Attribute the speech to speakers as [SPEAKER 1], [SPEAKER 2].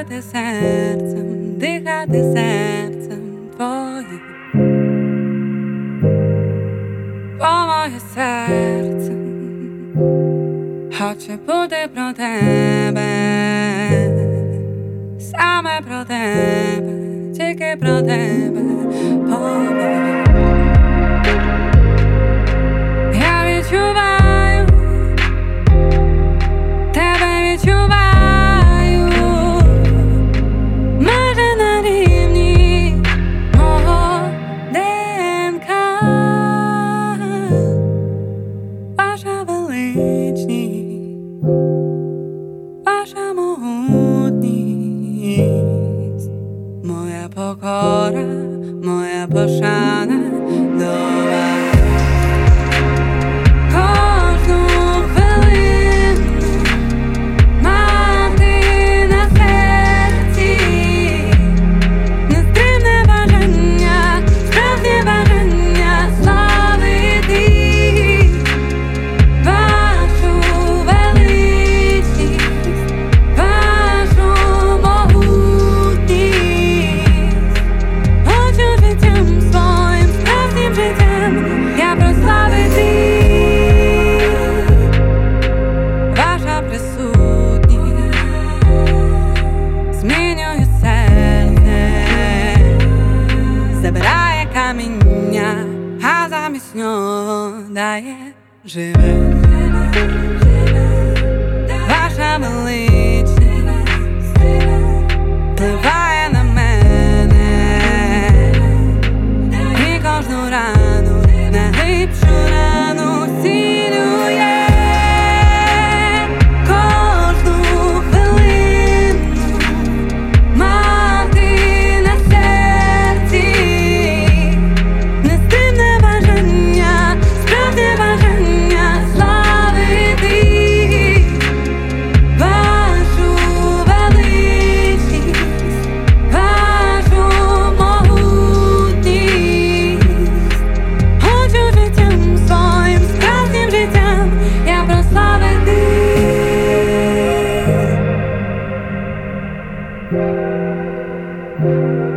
[SPEAKER 1] дихати серцем твоїм, бо моє серце хоче бути про тебе, саме про тебе, тільки про тебе. Я відчуваю, тебе відчуваю, майже на рівні мого ДНК. Ваша величність, ваша могутність, моя покора, моя пошана до вас. Кожну хвилину мати на серці нестримне бажання, справжнє бажання славити вашу величність, вашу могутність. Хочу життям своїм, справжнім життям я прославити ваша присутність, змінює серце, забирає каміння, а замість нього дає живе. Ваша величність впливає на мене, і кожну рану, найглибшу рану зцілює. Кожну хвилину мати на серці нестримне бажання, справжнє бажання славити вашу величність, вашу могутність. Хочу життям своїм, справжнім життям я прославити.